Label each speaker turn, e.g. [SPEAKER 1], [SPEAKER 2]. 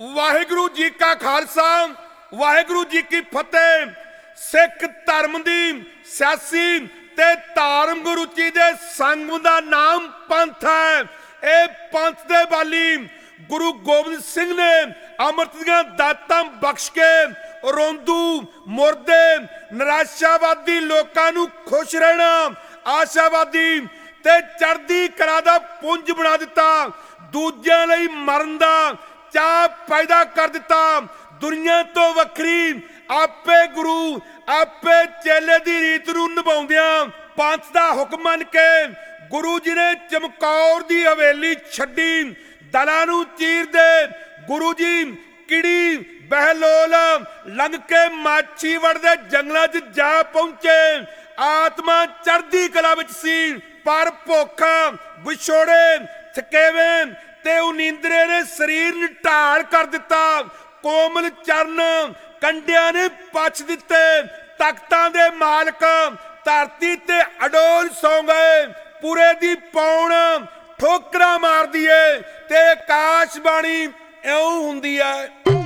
[SPEAKER 1] ਵਾਹਿਗੁਰੂ ਜੀ ਕਾ ਖਾਲਸਾ ਵਾਹਿਗੁਰੂ ਜੀ ਕੀ ਫਤਿਹ। ਸਿੱਖ ਧਰਮ ਦੀ ਸਿਆਸੀ ਤੇ ਧਾਰਮਿਕ ਰੁਚੀ ਦੇ ਸੰਗਮ ਦਾ ਨਾਮ ਪੰਥ ਹੈ। ਇਹ ਪੰਥ ਦੇ ਬਾਲੀ ਗੁਰੂ ਗੋਬਿੰਦ ਸਿੰਘ ਨੇ ਅੰਮ੍ਰਿਤ ਦੀਆਂ ਦਾਤਾਂ ਬਖਸ਼ ਕੇ ਰੋਂਦੂ ਮੁਰਦੇ ਨਿਰਾਸ਼ਾਵਾਦੀ ਲੋਕਾਂ ਨੂੰ ਖੁਸ਼ ਰਹਿਣਾ, ਆਸ਼ਾਵਾਦੀ ਤੇ ਚੜ੍ਹਦੀ ਕਲਾ ਦਾ ਪੁੰਜ ਬਣਾ ਦਿੱਤਾ। ਦੂਜਿਆਂ ਲਈ ਮਰਨ ਦਾ ਚਾਅ ਪੈਦਾ ਕਰ ਦਿੱਤਾ। ਦੁਨੀਆ ਤੋਂ ਵੱਖਰੀ ਆਪੇ ਗੁਰੂ ਆਪੇ ਚੇਲੇ ਦੀ ਰੀਤ ਨੂੰ ਨਿਭਾਉਂਦਿਆਂ ਪੰਥ ਦਾ ਹੁਕਮ ਮੰਨ ਕੇ ਗੁਰੂ ਜੀ ਨੇ ਚਮਕੌਰ ਦੀ ਹਵੇਲੀ ਛੱਡੀ। ਦਲਾਂ ਨੂੰ ਚੀਰਦੇ ਗੁਰੂ ਜੀ ਕਿੜੀ ਬਹਿਲੋਲ ਲੰਘ ਕੇ ਮਾਛੀਵਾੜੇ ਦੇ ਜੰਗਲਾਂ 'ਚ ਜਾ ਪਹੁੰਚੇ। ਆਤਮਾ ਚੜ੍ਹਦੀ ਕਲਾ ਵਿੱਚ ਸੀ, ਪਰ ਭੁੱਖ ਵਿਛੋੜੇ ਥਕੇਵੇਂ ਤੇ ਉਨੀਂਦਰੇ ਨੇ ਸਰੀਰ ਨੂੰ ਢਾਲ ਕਰ ਦਿੱਤਾ। ਕੋਮਲ ਚਰਨ ਕੰਡਿਆਂ ਨੇ ਪਛ ਦਿੱਤੇ। ਤਖਤਾਂ ਦੇ ਮਾਲਕ ਧਰਤੀ ਤੇ ਅਡੋਲ ਸੌਂ ਗਏ। ਪੂਰੇ ਦੀ ਪੌਣ ਠੋਕਰਾਂ ਮਾਰਦੀ ਏ ਤੇ ਆਕਾਸ਼ਬਾਣੀ ਇਉਂ ਹੁੰਦੀ ਹੈ।